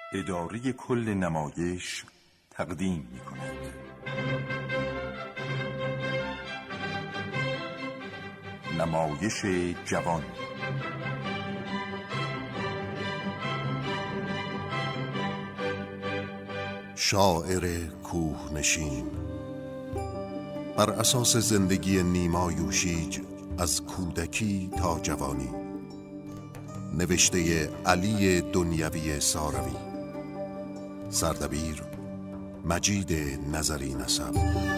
اداره کل نمایش تقدیم می‌کند. نمایش جوان. شاعر کوهنشین بر اساس زندگی نیما یوشیج از کودکی تا جوانی، نوشته علی دنیوی ساروی، سردبیر مجید نظری نسب.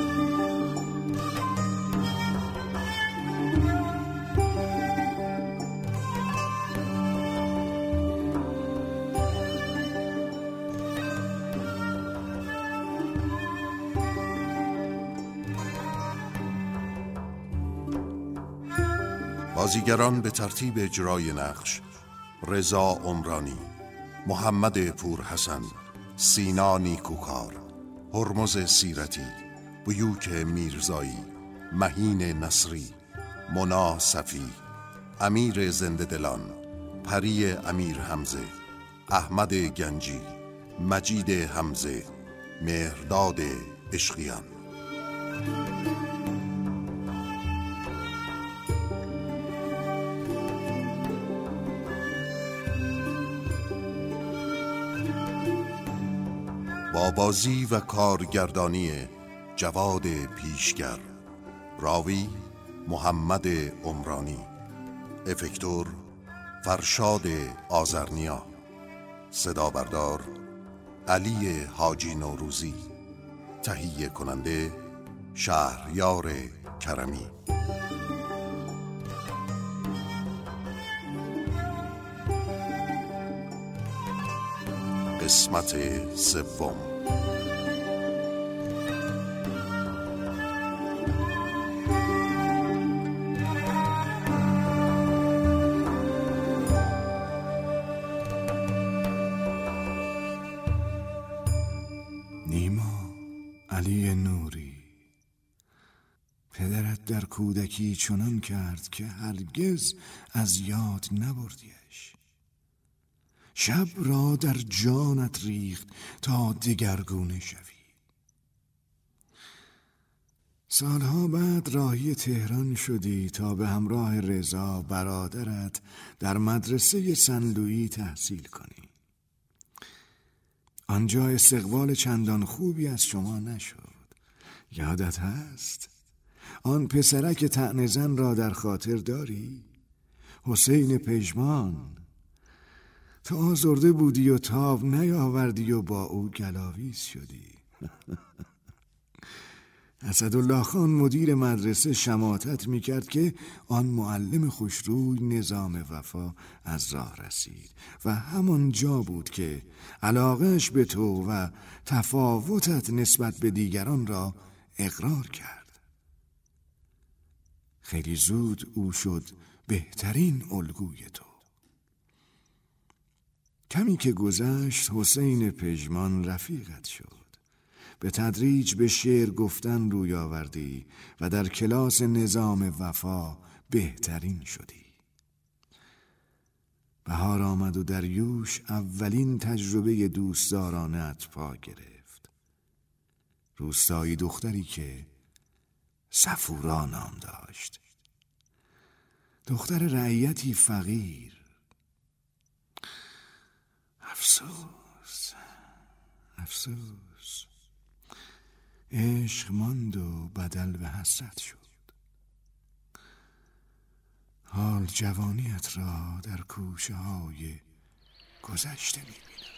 بازیگران به ترتیب اجرای نقش: رضا عمرانی، محمد پورحسن، سینا نیکوکار، هرمز سیرتی، بیوک میرزایی، مهین نصری، منا صفی، امیر زنده دلان، پری امیر حمزه، احمد گنجی، مجید حمزه، مهرداد عشقیان. با بازی و کارگردانی جواد پیشگر، راوی محمد عمرانی، افکتور فرشاد آذرنیا، صدا بردار علی حاجی نوروزی، تهیه کننده شهریار کرمی. قسمت سوم. نیما، علی نوری، پدرت در کودکی چنان کرد که هرگز از یاد نبردیش. شب را در جانت ریخت تا دگرگونه شوی. سالها بعد راهی تهران شدی تا به همراه رضا برادرت در مدرسه سنلویی تحصیل کنی. آنجا استقبال چندان خوبی از شما نشد. یادت هست؟ آن پسرک طعنه‌زن را در خاطر داری؟ حسین پژمان. تو آزرده بودی و تاب نیاوردی و با او گلاویز شدی. اسدالله خان مدیر مدرسه شماتت میکرد که آن معلم خوشروی نظام وفا از راه رسید و همان جا بود که علاقهش به تو و تفاوتت نسبت به دیگران را اقرار کرد. خیلی زود او شد بهترین الگوی تو. کمی که گذشت حسین پژمان رفیقت شد. به تدریج به شعر گفتن روی آوردی و در کلاس نظام وفا بهترین شدی. بهار آمد و در یوش اولین تجربه دوستدارانه ات پا گرفت. روستایی دختری که صفورا نام داشت. دختر رعیتی فقیر. افسوس عشق ماند و بدل به حسرت شد. حال جوانیت را در کوچه های گذشته می‌بینم.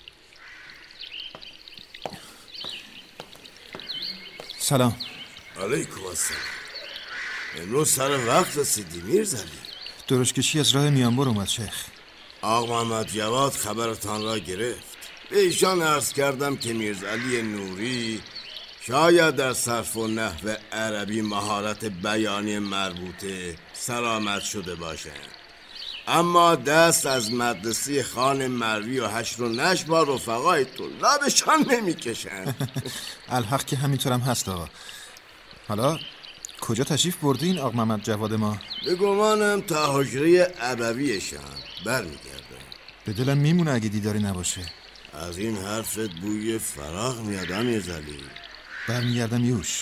سلام. علیکم السلام. امروز سر وقت رسیدی میرزلی. درشکشی از راه میانبر اومد شیخ. آقا محمد جواد خبرتان را گرفت. به ایشان عرض کردم که میرزعلی نوری شاید در صرف و نحو عربی مهارت بیانی مربوطه سلامت شده باشند، اما دست از مدرسه خان مروی و حشر و نشر با رفقای طلابشان نمیکشند. الحق که همینطورم هست آقا. حالا کجا تشریف بردین آقا محمد جواد ما؟ به گمانم تا حجره ابویشان برمیگرده. به دلم میمونه اگه دیداری نباشه. از این حرفت بوی فراغ میاد امیرعلی. برمیگردم یوش.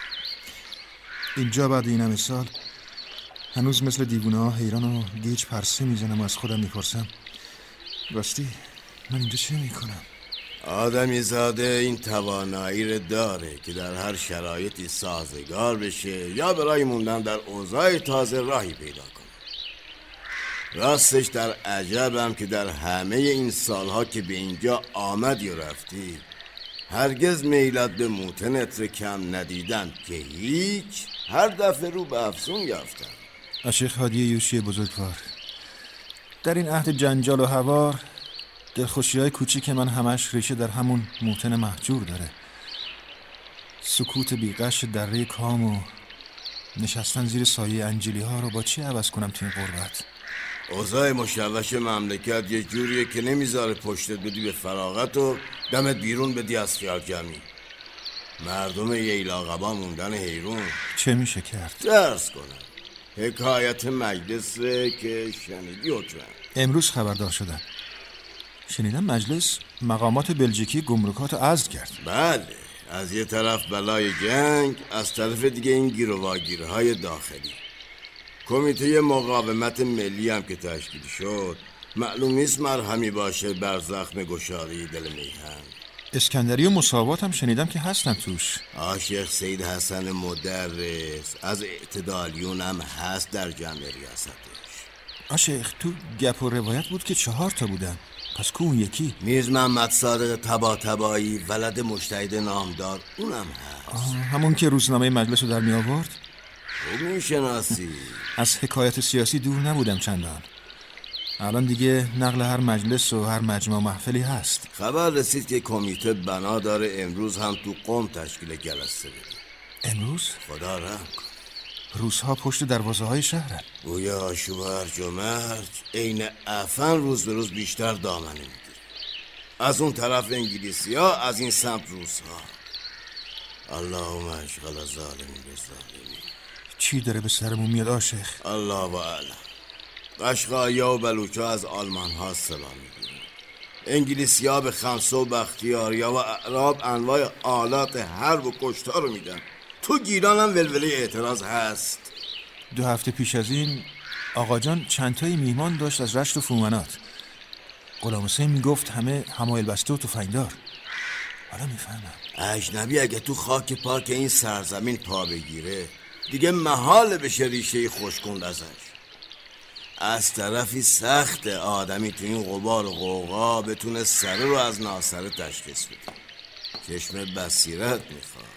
اینجا بعد این همه سال هنوز مثل دیوونه ها حیران و گیج پرسه میزنم و از خودم میپرسم راستی من اینجا چه میکنم؟ آدمی زاده این توانایی رو داره که در هر شرایطی سازگار بشه یا برای موندن در اوضاع تازه راهی پیدا کنه. راستش در عجبم که در همه این سالها که به اینجا آمدی و رفتی هرگز میلت به موتنت رو کم ندیدم که هیچ، هر دفعه رو به افزون یافتم. شیخ هادی یوشی بزرگوار، در این عهد جنجال و هوار دلخوشی‌های کوچیک من همش ریشه در همون موتن مهجور داره. سکوت بیغش دره کام و نشستن زیر سایه انجیلی ها رو با چی عوض کنم تو این غربت؟ اوضاع مشوش مملکت یه جوریه که نمیذاره پشتت بدی به فراغت و دمت بیرون بدی از خیال جمعی. مردم ییلاقبا موندن حیرون. چه میشه کرد؟ درس کنم. حکایت مجلس که شنیدی حکمه. امروز خبردار شدم. شنیدم مجلس مقامات بلژیکی گمرکات عزل کرد. بله، از یه طرف بلای جنگ، از طرف دیگه این گیر و واگیرهای داخلی. کمیته مقاومت ملی هم که تشکیل شد معلوم نیست مرهمی باشه بر زخم گشایی دل میهن. اسکندری و مساوات هم شنیدم که هستن توش. شیخ سید حسن مدرس از اعتدالیون هم هست در جمع ریاستش. شیخ تو گپ و روایت بود که 4 تا بودن، پس کو اون یکی؟ میرز محمد صادق طباطبایی ولد مجتهد نامدار اونم هست. همون که روزنامه مجلس رو در می آورد؟ خوب میشناسی. از حکایت سیاسی دور نبودم چندان. الان دیگه نقل هر مجلس و هر مجمع محفلی هست. خبر رسید که کمیته بنا داره امروز هم تو قم تشکیل جلسه بده. امروز؟ خدا رحم کن. روزها پشت دروازه های شهرن. گویا آشوب هرج و مرج عین عفن روز به روز بیشتر دامنه میگیره. از اون طرف انگلیسی ها، از این سمت روس ها. اللهم اشغل ظالمین به ظالمین. چی داره به سرمون میاد شیخ؟ الله و اعلم. قشقایی‌ها و بلوچ‌ها از آلمان ها سلام میگیرن. انگلیسی ها به خمسه و بختیاریا و اعراب انواع آلات حرب و کشتار رو میدن. تو گیلان هم ولوله اعتراض هست. 2 هفته پیش از این آقا جان چند تایی میهمان داشت از رشت و فومنات. غلام حسین میگفت همه حمایل بسته و تفنگدار. حالا میفهمم اجنبی اگه تو خاک پاک این سرزمین پا بگیره دیگه محال بشه ریشه خوشکند ازش. از طرفی سخت آدمی تو این غبار و غوغا بتونه سره رو از ناسره تشخیص بده. چشم بصیرت میخواد.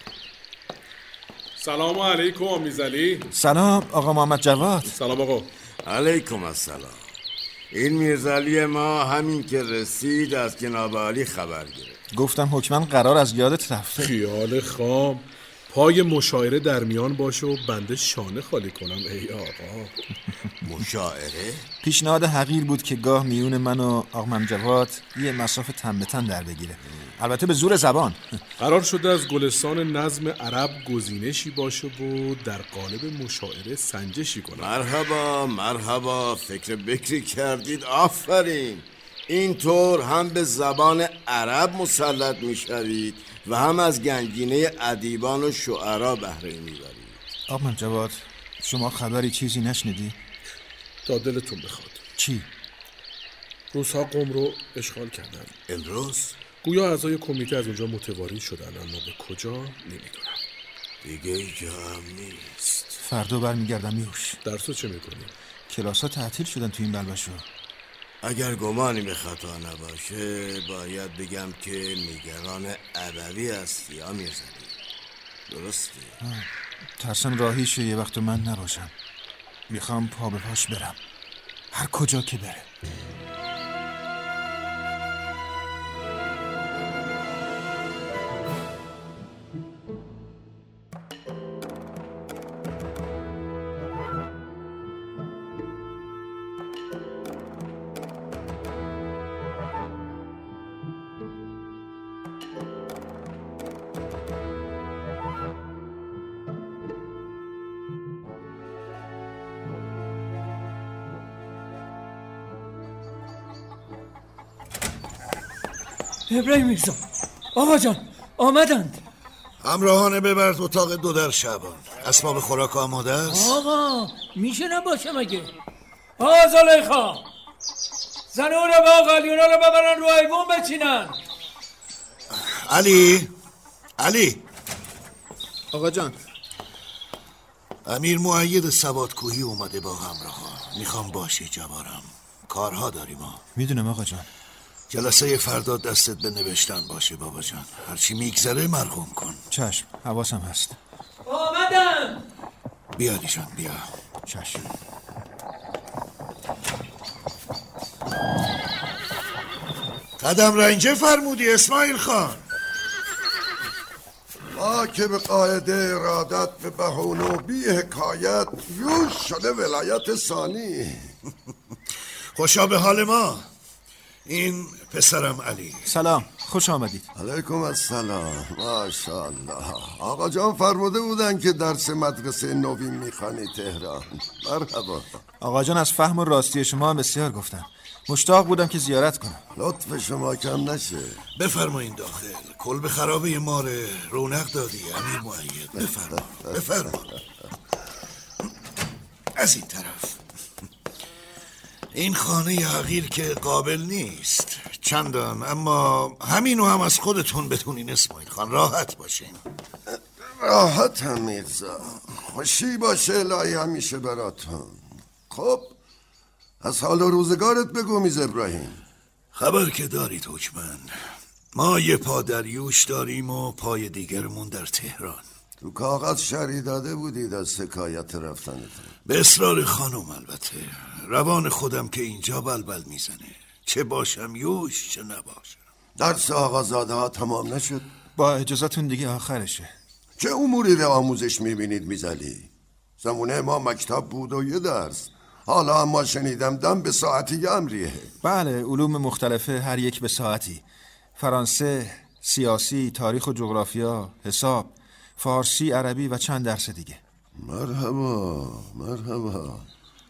سلام علیکم میرزعلی. سلام آقا محمد جواد. سلام آقا. علیکم السلام. این میرزعلی ما همین که رسید از جناب عالی خبر گرفت. گفتم حکما قرار از یادت رفته. خیال خام. پای مشاعره در میان باشه و بنده شانه خالی کنم ای آقا. مشاعره؟ پیشنهاد حقیر بود که گاه میون من و آقا محمد جواد یه مسافه تن به تن در بگیره، البته به زور زبان. قرار شده از گلستان نظم عرب گزینشی باشه و در قالب مشاعره سنجشی کنم. مرحبا مرحبا، فکر بکری کردید، آفرین. اینطور هم به زبان عرب مسلط میشوید و هم از گنجینه ادیبان و شعرا بهره میبرید. آقا محمد جواد شما خبری چیزی نشنیدی؟ تا دلتون بخواد. چی؟ روس‌ها قم رو اشغال کردن. امروز؟ گویا اعضای کمیته از اونجا متواری شدن، اما به کجا نمیدونم. دیگه اینجا هم نیست. فردا برمیگردم یوش. درسو چه میکنی؟ کلاس‌ها تعطیل شدن تو این بلبشو. اگر گمانی به خطا نباشه باید بگم که نگران ابوی هستی ها میرزدی. درسته؟ ترسم راهیشه یه وقت من نباشم. میخوام پا به پاش برم هر کجا که بره. ابراهیم میرزا، آقا جان آمدند. همراهانه ببرد اتاق 2 در شعبان. اسباب خوراک آماده است؟ آقا میشه نباشه مگه؟ آقا زلیخا، زنون با قلیونا رو ببرن رو ایوون بچینن. علی آقا جان. امیر مؤید سوادکوهی اومده با همراهان. میخوام باشی جوارم، کارها داریم ما. میدونم آقا جان. جلسه فردا دستت به نوشتن باشه بابا جان. هرچی میگذره مرقوم کن. چشم، حواسم هست. آمدن. بیا علی جان بیا. چشم. قدم رنجه فرمودی اسماعیل خان. ما که به قاعده ارادت به بهونه و بی حکایت یوش شده ولایت ثانی. خوشا به حال ما. این پسرم علی. سلام، خوش آمدید. علیکم السلام. ماشاءالله. آقا جان فرموده بودن که درس مدرسه نوین میخوانی تهران. مرحبا. آقا جان از فهم و راستی شما بسیار گفتن. مشتاق بودم که زیارت کنم. لطف شما کم نشه. بفرمایین داخل. کلب خرابه ماره رونق دادی امیر مؤید. بفرما. از این طرف. این خانه حقیر که قابل نیست چندان، اما همینو هم از خودتون بتونین اسماعیل خان. راحت باشین. راحت هم میرزا. خوشی باشه الهی همیشه براتون. خب از حال روزگارت بگو میز ابراهیم. خبر که دارید حکمن، ما یه پا در یوش داریم و پای دیگرمون در تهران. تو کاغذ شرح داده بودید از حکایت رفتنتون. به اصرار خانم البته. روان خودم که اینجا بلبل میزنه، چه باشم یوش چه نباشم. درس آقازاده ها تمام نشد؟ با اجازتون دیگه آخرشه. چه اموری رو آموزش میبینید میزلی؟ زمونه ما مکتب بود و یه درس. حالا اما شنیدم دم به ساعتی امریه. بله، علوم مختلفه، هر یک به ساعتی. فرانسه، سیاسی، تاریخ و جغرافیا، حساب، فارسی، عربی و چند درس دیگه. مرحبا.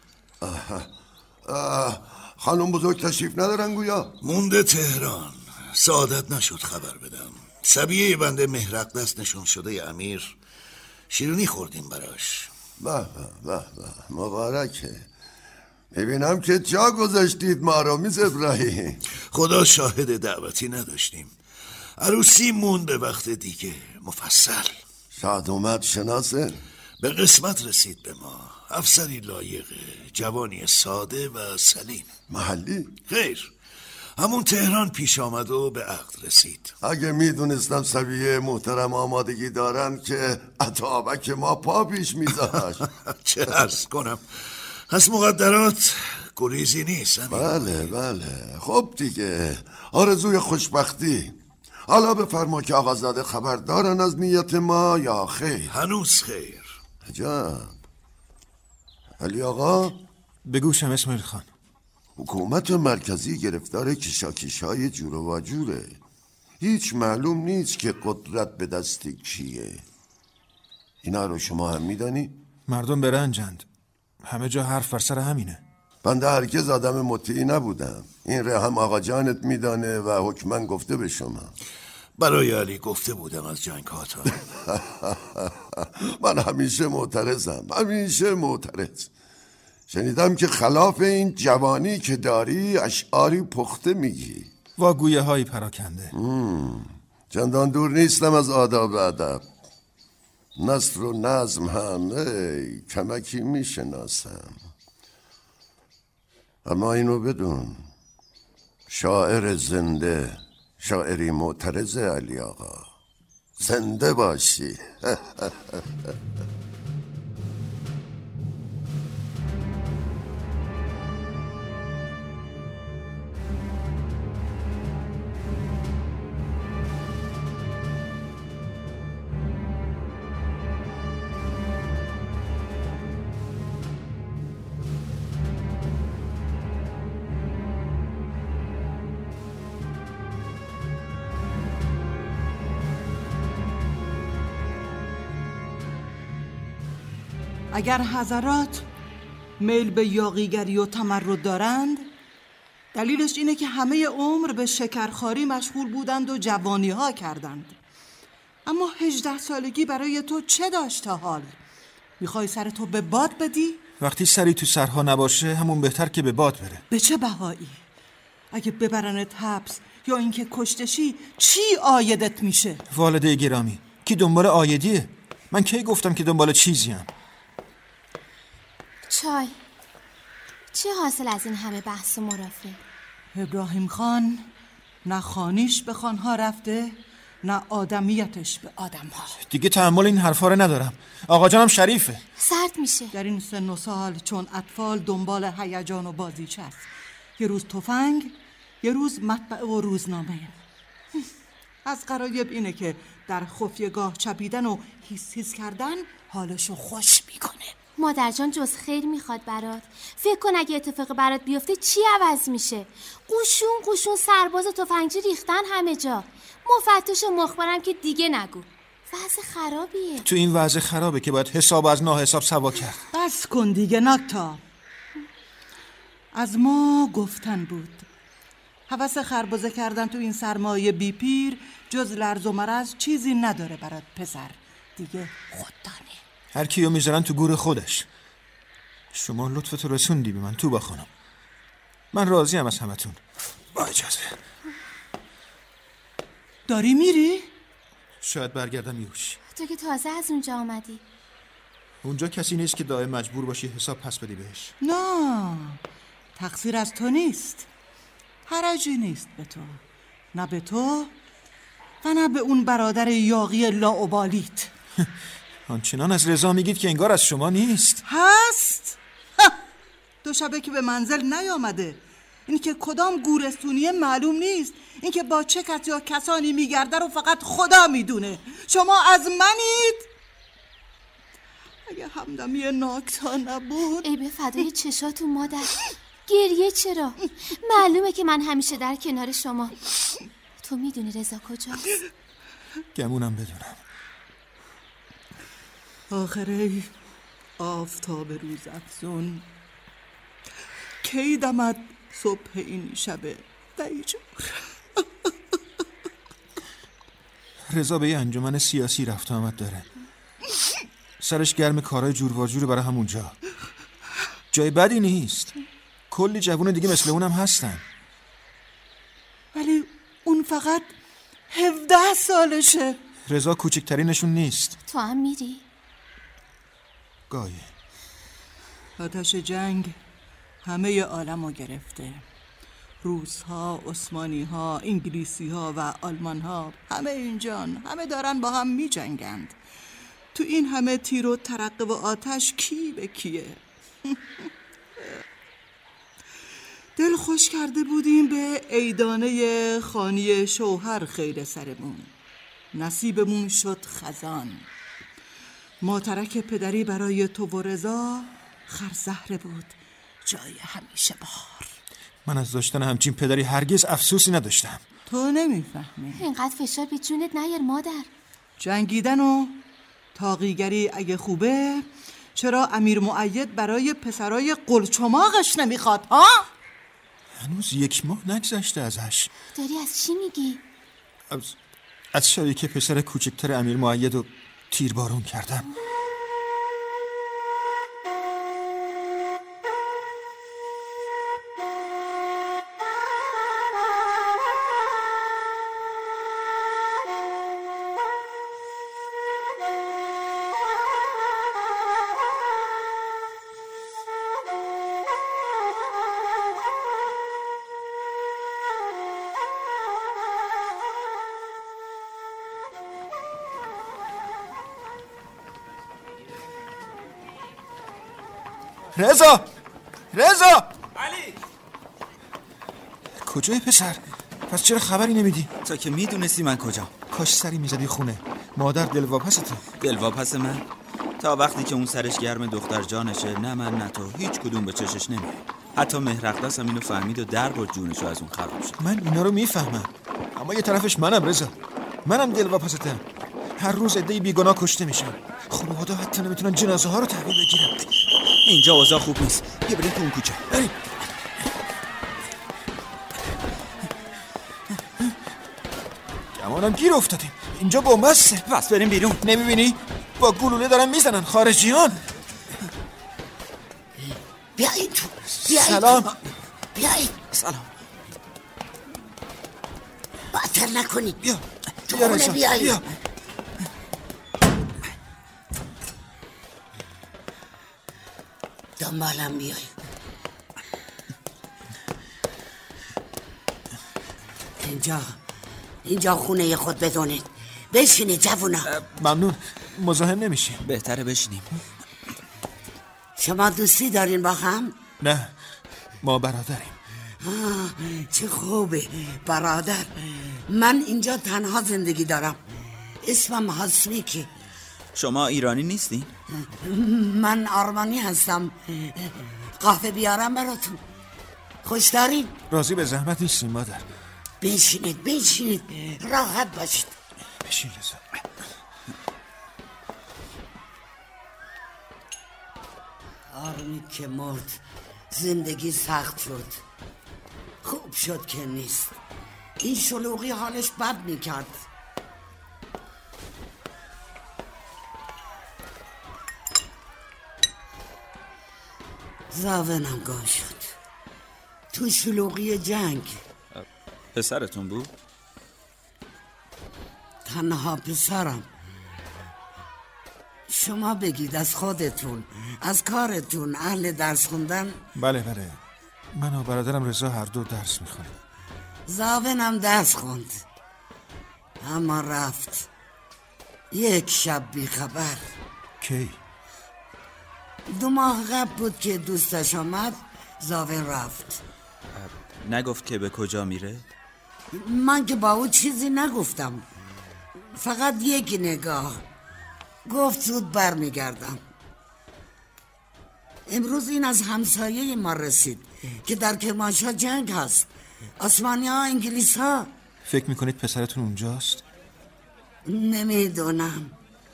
خانم بزرگ تشریف ندارن گویا؟ مونده تهران. سعادت نشد خبر بدم. سبیه بنده مهرقدست نشون شده امیر. شیرینی خوردیم براش. به مبارکه. میبینم که جا گذاشتید ما رو میز ابراهیم. خدا شاهد دعوتی نداشتیم. عروسی مونده وقت دیگه مفصل. شاد اومد شناسه؟ به قسمت رسید به ما. افسری لایقه، جوانی ساده و سلیم. محلی؟ خیر، همون تهران پیش آمد و به عقد رسید. اگه میدونستم سبیه محترم آمادگی دارن که عطابک ما پا پیش میذاشت. چه عرض کنم، از مقدرات گریزی نیست. بله خب دیگه، آرزوی خوشبختی. حالا بفرما که آقازاده خبر دارن از نیت ما یا خیر؟ هنوز خیر. عجب. علی آقا به گوشم اسماعیل خان. حکومت مرکزی گرفتار کشاکش‌های جور و واجوره. هیچ معلوم نیست که قدرت به دست کیه. اینا رو شما هم میدانی؟ مردم برنجند. همه جا حرف بر سر همینه. بنده هرگز آدم مطیعی نبودم. این ره هم آقا جانت میدانه و حکمن گفته به شما. برای علی گفته بودم از جنگ هاتا. من همیشه معترضم. شنیدم که خلاف این جوانی که داری اشعاری پخته میگی. واگویه هایی پراکنده. چندان دور نیستم از آداب ادب. نثر و نظم هم کمکی میشناسم. اما اینو بدون، شاعر زنده، شاعری معترض علی آقا. زنده باشی. اگر حضرات میل به یاغیگری و تمرد دارند، دلیلش اینه که همه عمر به شکرخواری مشغول بودند و جوانی ها کردند. اما 18 سالگی برای تو چه داشت تا حال؟ میخوای سرتو به باد بدی؟ وقتی سری تو سرها نباشه همون بهتر که به باد بره. به چه بهایی؟ اگه ببرنت حبس یا اینکه کشتشی چی آیدت میشه؟ والده گرامی، کی دنبال آیدیه؟ من کی گفتم که دنبال چیزیم؟ چای. چه حاصل از این همه بحث و مرافعه؟ ابراهیم خان نه خانیش به خانها رفته نه آدمیتش به آدم ها. دیگه تحمل این حرفا رو ندارم. آقا جانم شریفه. سرد میشه. در این سن و سال چون اطفال دنبال هیجان و بازیچه است. یه روز تفنگ، یه روز مطبعه و روزنامه. از غرایب اینه که در خفیه‌گاه چپیدن و هیس کردن حالشو خوش میکنه. مادر جان جز خیر میخواد برات. فکر کن اگه اتفاق برات بیفته چی عوض میشه؟ قوشون سرباز و تفنگچی ریختن همه جا. مفتش و مخبرم که دیگه نگو. وضع خرابیه. تو این وضع خرابه که باید حساب از ناحساب سوا کرد. بس کن دیگه ناکتا. از ما گفتن بود هوس خربزه کردن تو این سرمایه بی پیر جز لرز و مرز چیزی نداره برات پسر. دیگه خوددانه. هر کیو میذارن تو گور خودش. شما لطفتو رسوندی به من تو با خانم. من راضیم از همتون. با اجازه. داری میری؟ شاید برگردم یوش. تو که تازه از اونجا آمدی. اونجا کسی نیست که دائم مجبور باشی حساب پس بدی بهش. نه، تقصیر از تو نیست. حرجی نیست به تو. نه به تو و نه به اون برادر یاغی لاابالیت. آنچنان از رضا میگید که انگار از شما نیست. هست؟ 2 شبه که به منزل نیامده. این که کدام گورستونیه معلوم نیست. این که با چه کس یا کسانی میگرده رو فقط خدا میدونه. شما از منید؟ اگه همدمی ناکتا نبود. ای به فدای چشاتون مادر. گریه چرا؟ معلومه که من همیشه در کنار شما. تو میدونی رضا کجاست؟ گمونم بدونم. آخره آفتاب روز افزون کی دمد صبح این شبه دیجور. رضا به یه انجمن سیاسی رفت آمد داره. سرش گرم کارهای جور و جور برای همونجا. جای بدی نیست. کلی جوون دیگه مثل اونم هستن. ولی اون فقط 17 سالشه. رضا کوچکترینشون نیست. تو هم میری؟ گاهی. آتش جنگ همه عالمو گرفته. روس‌ها، عثمانی‌ها، انگلیسی‌ها و آلمان‌ها همه اینجان. همه دارن با هم می‌جنگند. تو این همه تیر و ترقه و آتش کی به کیه؟ دل خوش کرده بودیم به عیدانه خانی شوهر خیر سرمون. نصیبمون شد خزان. ماترک پدری برای تو و رضا خرزهره بود جای همیشه بار. من از داشتن همچین پدری هرگز افسوسی نداشتم. تو نمیفهمی. اینقدر فشار به جونت نیار مادر. جنگیدن و تاقیگری اگه خوبه چرا امیر مؤید برای پسرای قلچماغش نمیخواد ها؟ هنوز 1 ماه نگذشته ازش. داری از چی میگی؟ از شبی که پسر کوچکتر امیر مؤید رو تیربارون کردم. رضا! علی! کجای پسر؟ پس چرا خبری نمیدی؟ تا که میدونستی من کجا؟ کاش سری میزدی خونه. مادر دلواپسته. دلواپس من؟ تا وقتی که اون سرش گرم دختر جانشه نه من نه تو هیچ کدوم به چشش نمیاد. حتی مهرقدس هم اینو فهمید و در برد جونشو از اون خراب شد. من اینا رو میفهمم، اما یه طرفش منم رضا. منم دلواپستم. هر روز عده‌ای بیگناه کشته میشن. خانواده حتی نمیتونن جنازه ها رو تحویل بگیرن. اینجا اوضاع خوب نیست. بیا بریم تو اون کوچه. بریم. مامانم گیر افتادیم. اینجا بنبسته. پس بریم بیرون. نمیبینی؟ با گلوله دارن میزنن خارجیان. بیایید تو. بیایید. سلام. بیایید. سلام. باطر نکنید. بیا. تو خونه بیایید. بیا. دنبالم بیایید. اینجا خونه خود بدونید. بشینید جوونا. ممنون. مزاحم نمیشیم. بهتره بشینیم. شما دوستی دارین با هم؟ نه، ما برادریم. چه خوبه برادر. من اینجا تنها زندگی دارم. اسمم هاسمیکه. شما ایرانی نیستی؟ من آرمانی هستم. قهوه بیارم براتون؟ خوش دارین؟ راضی به زحمت نیستیم مادر. بشینید راحت باشید. بشین رضا. آرمی که مرد زندگی سخت شد. خوب شد که نیست. این شلوغی حالش بد میکرد. زاونم گم شد تو شلوغی جنگ. پسرتون بود؟ تنها پسرم. شما بگید از خودتون، از کارتون، اهل درس خوندن؟ بله من و برادرم رضا هر دو درس میخونیم. زاونم درس خوند اما رفت. یک شب بی خبر. کی؟ 2 ماه قبل بود که دوستش آمد. زاون رفت. نگفت که به کجا میره؟ من که با او چیزی نگفتم، فقط یک نگاه. گفت زود برمیگردم. امروز این از همسایه ما رسید که در کرمانشاه جنگ هست. آسمانی ها، انگلیس ها. فکر میکنید پسرتون اونجاست؟ نمیدونم.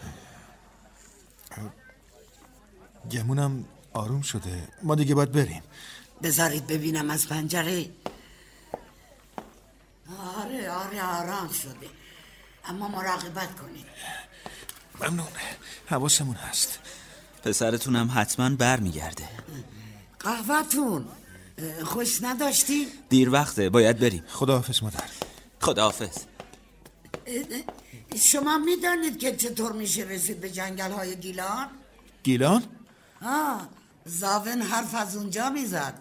گمونم آروم شده. ما دیگه باید بریم. بذارید ببینم از پنجره. آره آرام شده، اما مراقبت کنید. ممنون. حواسمون هست. پسرتون هم حتما برمیگرده. قهوه‌تون خوش نداشتی؟ دیر وقته، باید بریم. خداحافظ مادر. خداحافظ. شما میدانید که چطور میشه رسید به جنگل های گیلان؟ گیلان؟ زاون حرف از اونجا میزد.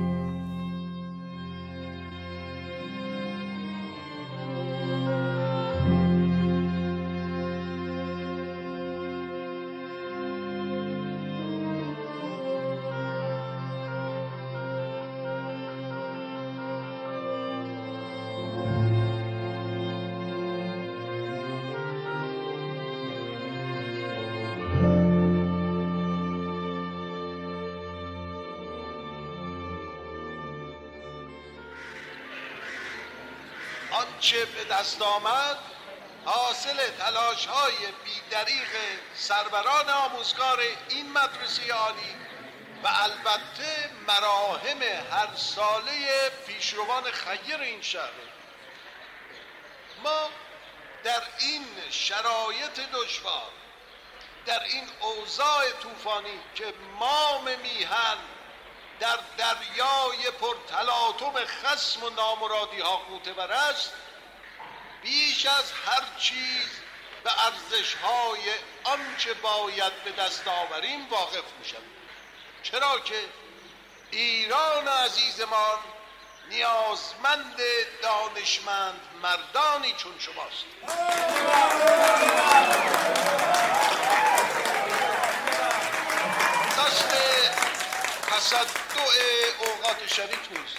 آنچه به دست آمد حاصل تلاش‌های بی‌دریغ سروران آموزگار این مدرسه عالی و البته مراهم هر ساله پیشروان خیر این شهر. ما در این شرایط دشوار، در این اوضاع طوفانی که مام میهن در دریای پرتلاطم خصم و نامرادی ها غوطه‌ور است، بیش از هر چیز به ارزش‌های آنچه باید به دست آوریم واقف می‌شویم، چرا که ایران عزیزمان نیازمند دانشمند مردانی چون شماست. دست تصدع اوقات شریک نیست.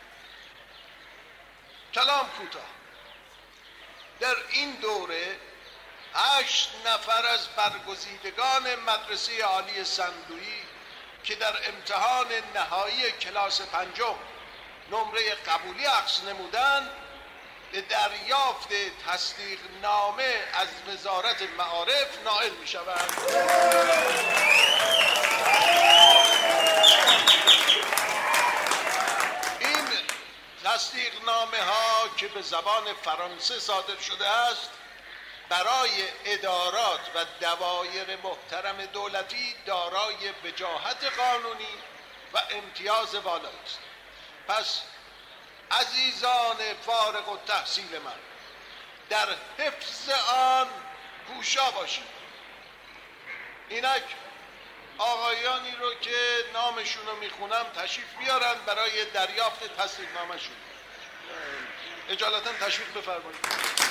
کلام کوتاه. در این دوره 8 نفر از برگزیدگان مدرسه عالی صندوقی که در امتحان نهایی کلاس 5 نمره قبولی اخذ نمودند به دریافت تصدیق نامه از وزارت معارف نائل می شوند. این تصدیق نامه ها که که به زبان فرانسه صادر شده است برای ادارات و دوایر محترم دولتی دارای وجاهت قانونی و امتیاز والایی است. پس عزیزان فارغ التحصیل من، در حفظ آن کوشا باشید. اینک آقایانی رو که نامشون رو میخونم تشریف بیارن برای دریافت تصدیق نامشون. اجالتا تشریف بفرمایید.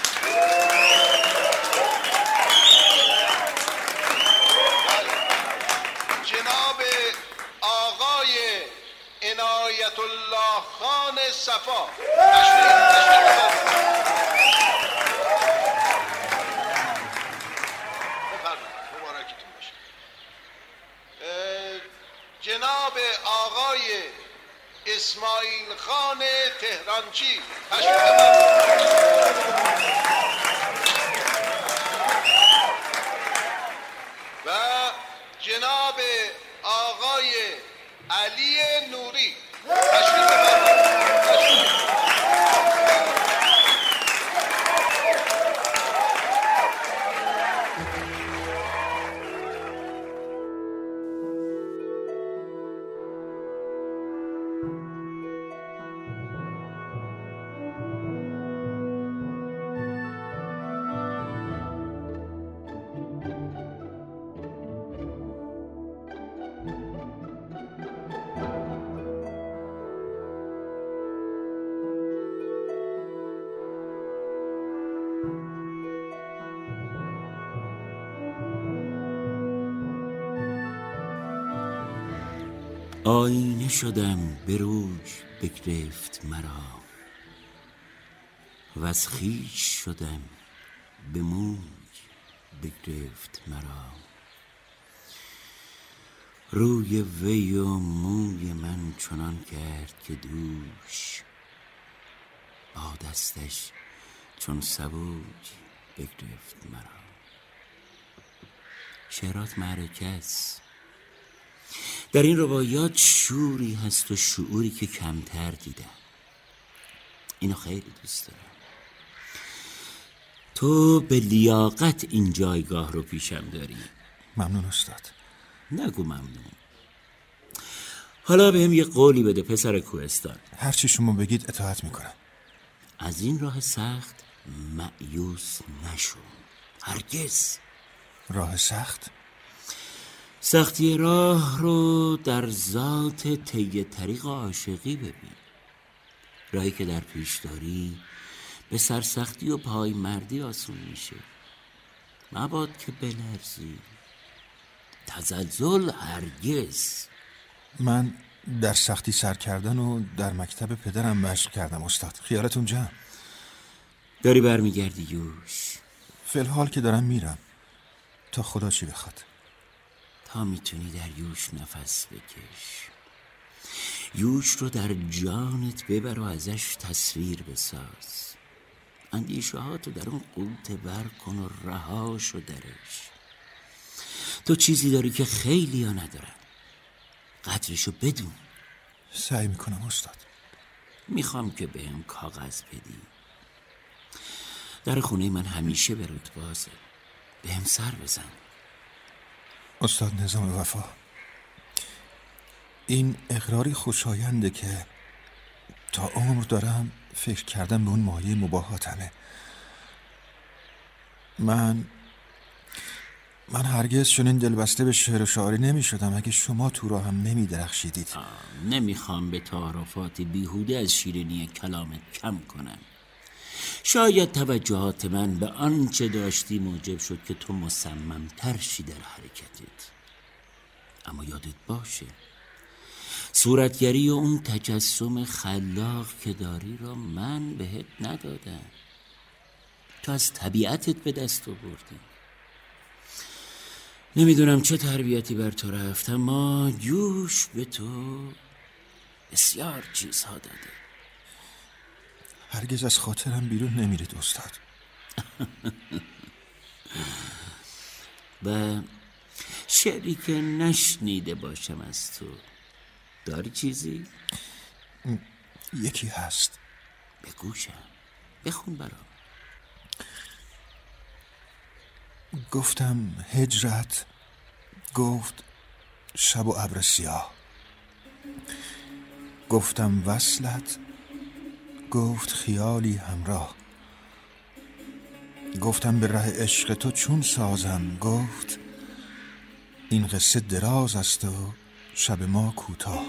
جناب آقای عنایت الله خان صفا جناب آقای اسماعیل خان تهرانچی و جناب آقای علی نوری آینه شدم به روج بگرفت مرا و از خویش شدم به موج بگرفت مرا. روی وی و موی من چنان کرد که دوش با دستش چون سبوج بگرفت مرا. شعرات معرکه است. در این روایات شوری هست و شعوری که کمتر دیدم. اینو خیلی دوست دارم. تو به لیاقت این جایگاه رو پیشم داری. ممنون استاد. نگو ممنون. حالا بهم یه قولی بده پسر کوهستان. هر چی شما بگید اطاعت میکنم. از این راه سخت مایوس نشو. هرگز. راه سخت؟ سختی راه رو در ذات طی طریق عاشقی ببین. راهی که در پیش داری به سرسختی و پایمردی آسون میشه. مباد که بلرزی. تزلزل هرگز. من در سختی سر کردن و در مکتب پدرم مشق کردم استاد. خیالتون جمع. داری برمیگردی یوش؟ فی الحال که دارم میرم تا خدا چی بخواد. تا میتونی در یوش نفس بکش. یوش رو در جانت ببر و ازش تصویر بساز. اندیشه هاتو در اون قوطه بر کن و رهاشو درش. تو چیزی داری که خیلی ها ندارن. قدرشو بدون. سعی میکنم استاد. میخوام که بهم کاغذ بدی. در خونه من همیشه به روت بازه. بهم سر بزن. استاد نظام وفا، این اقراری خوشاینده که تا عمر دارم فکر کردم به اون مایه مباهاتمه. من هرگز چنین دلبسته به شعر و شاعری نمی شدم اگه شما تو راهم نمی درخشیدید. نمیخوام به تعارفات بیهوده از شیرینی کلامت کم کنم. شاید توجهات من به آنچه داشتی موجب شد که تو مصمم‌تر شی در حرکتت. اما یادت باشه صورتگری و اون تجسم خلاق که داری را من بهت ندادم. تو از طبیعتت به دست آوردی. نمیدونم چه تربیتی بر تو رفت، اما یوش به تو بسیار چیزها داده. هرگز از خاطرم بیرون نمیرید استاد. و شعری که نشنیده باشم از تو داری چیزی؟ یکی هست. به گوشم. بخون برام. گفتم هجرت، گفت شب و ابر سیاه. گفتم وصلت، گفت خیالی همراه. گفتم به ره عشق تو چون سازم، گفت این قصه دراز است و شب ما کوتاه.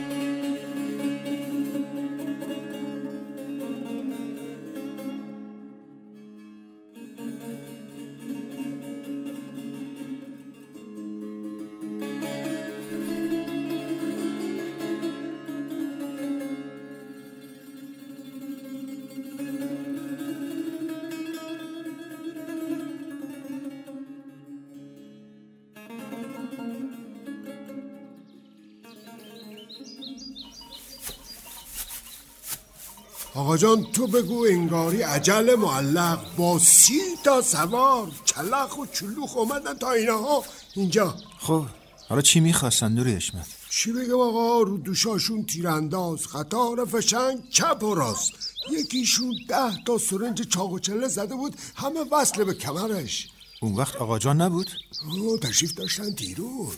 آقا جان تو بگو انگاری عجل معلق با 30 تا سوار چلخ و چلوخ اومدن تا اینها اینجا. خب حالا چی میخواستن نوری حشمت؟ چی بگم آقا؟ رو دوشاشون تیرانداز، قطار فشنگ چپ و راست. یکیشون 10 تا سرنج چاق و چله زده بود، همه وصله به کمرش. اون وقت آقا جان نبود؟ تشریف داشتن تیرون.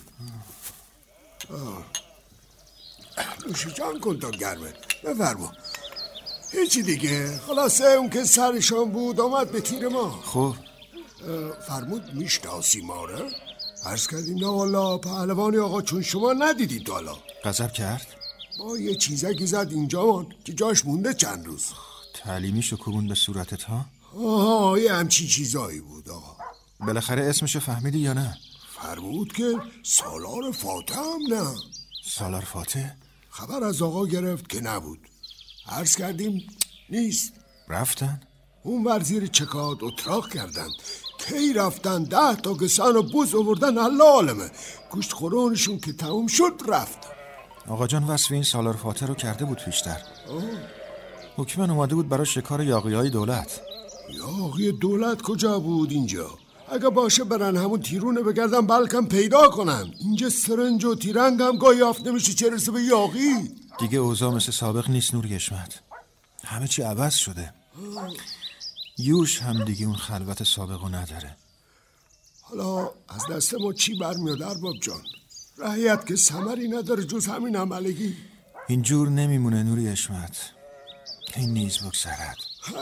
نوشی جان کن تا گرمه. بفرما. هیچی دیگه، خلاصه اون که سرشان بود آمد به تیر ما. خب فرمود میشناسی ما را؟ عرض کردیم نه والا، پهلوانی آقا چون شما ندیدید حالا. غضب کرد؟ با یه چیزکی زد اینجا که جاش مونده چند روز. تعلیمیشو کوبون به صورتت ها؟ یه همچین چیزایی بود آقا. بالاخره اسمشو فهمیدی یا نه؟ فرمود که سالار فاتح هم نه. سالار فاتح؟ خبر از آقا گرفت که نبود. عرض کردیم نیست. رفتن؟ اون ور زیر چکاد اتراق کردن. کی رفتن 10 تا گسان و بوز آوردن الله عالمه. گوشت خورونشون که تموم شد رفتن. آقا جان وصف این سالار فاتح رو کرده بود پیشتر. حکمن اومده بود برای شکار یاغی‌های دولت. یاغی دولت کجا بود اینجا؟ اگه باشه برن همون تیرونه بگردن بلکم پیدا کنن. اینجا سرنج و تیرنگ هم گاهی یافت نمیشه، چه رسه به یاغی. دیگه اوضاع مثل سابق نیست نوری حشمت. همه چی عوض شده. یوش هم دیگه اون خلوت سابقو نداره. حالا از دست ما چی برمیاد ارباب جان؟ رعیت که ثمری نداره جز همین عملگی. اینجور نمیمونه نوری حشمت. این نیز بگذرد.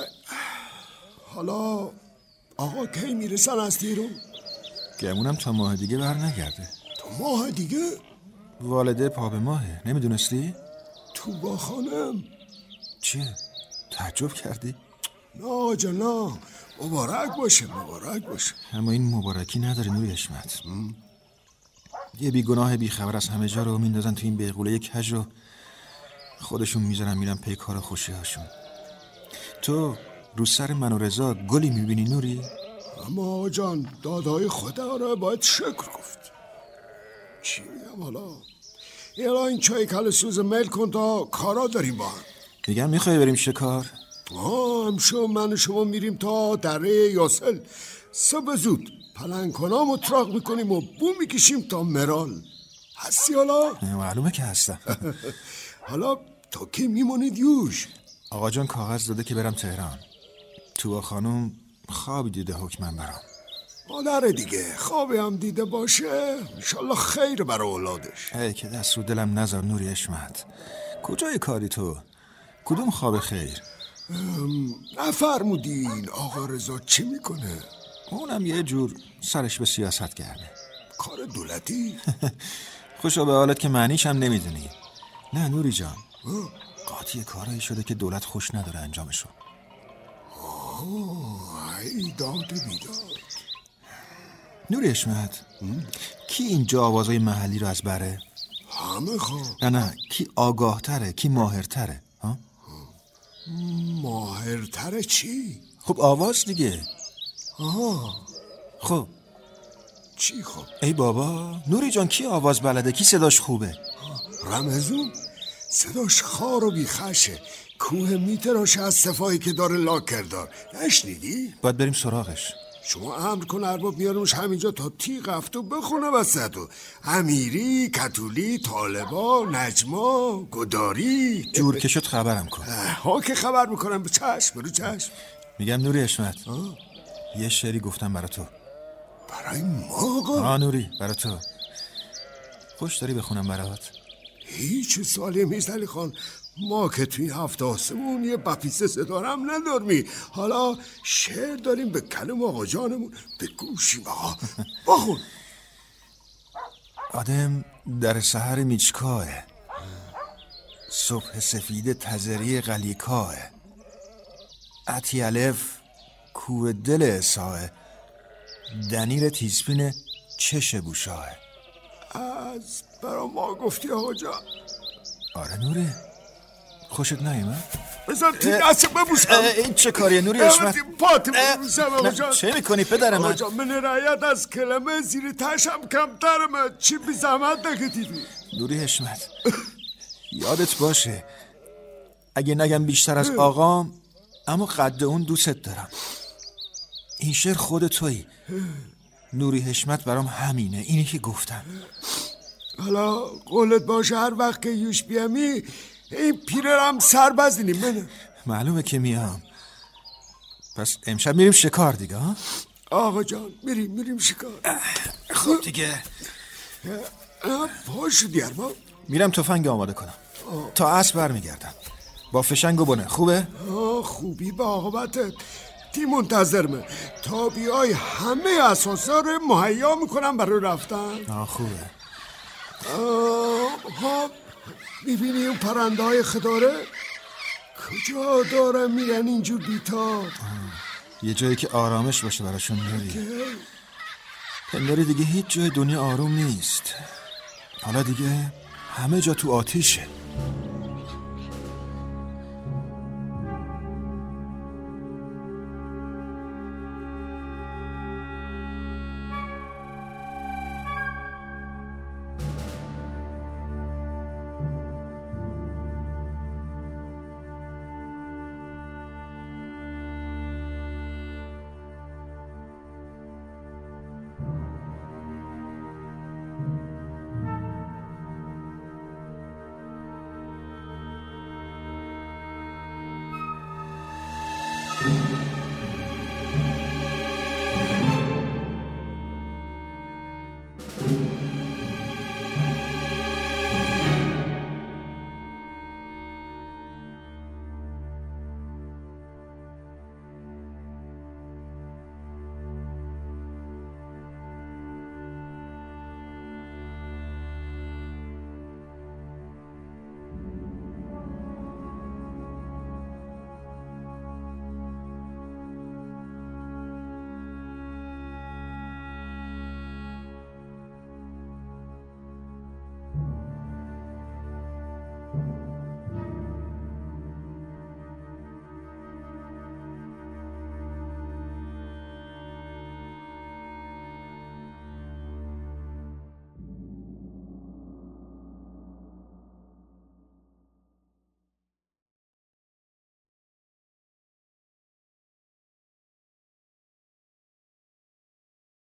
حالا آقا کی میرسن از تیرون؟ گمونم تا ماه دیگه بر نگرده. تا ماه دیگه؟ والده پا به ماهه، نمیدونستی؟ تو با خانم. چیه؟ تعجب کردی؟ نه آجا نه، مبارک باشه مبارک باشه. اما این مبارکی نداره نوری حشمت. یه بیگناه بیخبر از همه جا رو میندازن تو این بیغوله کج رو خودشون میذارن میرن پی کار خوشی هاشون. تو رو سر من و رضا گلی میبینی نوری؟ اما آقا جان دادای خدا را باید شکر گفت. چی میگم حالا؟ این چای کل سوز میل کن تا کارا داریم با هم. میگم میخوای بریم شکار؟ همشو من و شما میریم تا دره یاسل. صبح زود پلنگ‌ها مطراق میکنیم و بو میکشیم تا مرال. هستی حالا؟ معلومه که هستم. حالا تا کی میمونید یوش؟ آقا جان کاغذ داده که برم تهران. تو خانم خوابی دیده حکمم برام. مادر دیگه خوابی هم دیده باشه انشالله خیر برای اولادش. ای که دست رو دلم نذار نوری حشمت. کجای کاری تو؟ کدوم خواب خیر؟ نفرمودین آقا رضا چی میکنه؟ اونم یه جور سرش به سیاست گرمه. کار دولتی؟ خوشا به حالت که معنیش هم نمیدونی. نه نوری جان، قاطی کارایی شده که دولت خوش نداره انجامشو. ای داد بیداد. نوری حشمت، کی اینجا آوازهای محلی رو از بره؟ همه خواه. نه کی آگاه تره، کی ماهر تره؟ ماهر تره چی؟ خب آواز دیگه. خب چی خب؟ ای بابا نوری جان کی آواز بلده، کی صداش خوبه؟ رمزون صداش خار و بیخشه، کوه میتراشه از صفایی که داره لاکردار. نشنیدی؟ باید بریم سراغش. شما امر کن ارباب میارمش همینجا تا تیغ افتو بخونه وسط و امیری، کتولی، طالبا، نجما، گداری جور که شد خبرم کن. ها که خبر میکنم. به چشم برو چشم. میگم نوری حشمت، یه شعری گفتم برا تو. برای ما آقا؟ نوری برا تو. خوش داری بخونم برات؟ هیچ سوالی میز علی خان، ما که توی هفت آسمون یه بپیسه ستارم ندارمی، حالا شعر داریم به کلم آقا جانمون به گوشیم. آقا بخون. آدم در سحر میچکاه، صبح سفید تزری قلیکاه، عطی الف کوه دل اساه، دنیر تیزپین چش بوشاه. از برا ما گفتی آقا جان. آره نوری، خوشت نیومد؟ بذار تی دست ببوسم. این چه کاریه نوری حشمت؟ پات ببوسم آقا جان. چه میکنی پدر من؟ آقا جان من رعایت از کلمه زیر تشم کمترمه، چی بی زحمت نکتیدی؟ نوری حشمت یادت باشه اگه نگم بیشتر از آقام، اما قد اون دوست دارم. این شعر خود تویی. نوری حشمت برام همینه، اینی که گفتم. حالا قولت باشه هر وقت که یوش بیامی این پیرم سر بزنیم. منه معلومه که میام. پس امشب میریم شکار دیگه ها؟ آقا جان میریم شکار. خب دیگه پاش دیار با میرم تفنگ آماده کنم. تا عصر برمیگردم با فشنگ و بنه. خوبه؟ خوبی به عاقبتت. تی منتظرمه تا بیای همه اساسا رو مهیا میکنم برای رفتن. خوبه. ها میبینی اون پرنده های خداره کجا دارن میرن اینجور بیتاب؟ یه جایی که آرامش باشه براشون. پنداری دیگه هیچ جای دنیا آروم نیست. حالا دیگه همه جا تو آتیشه.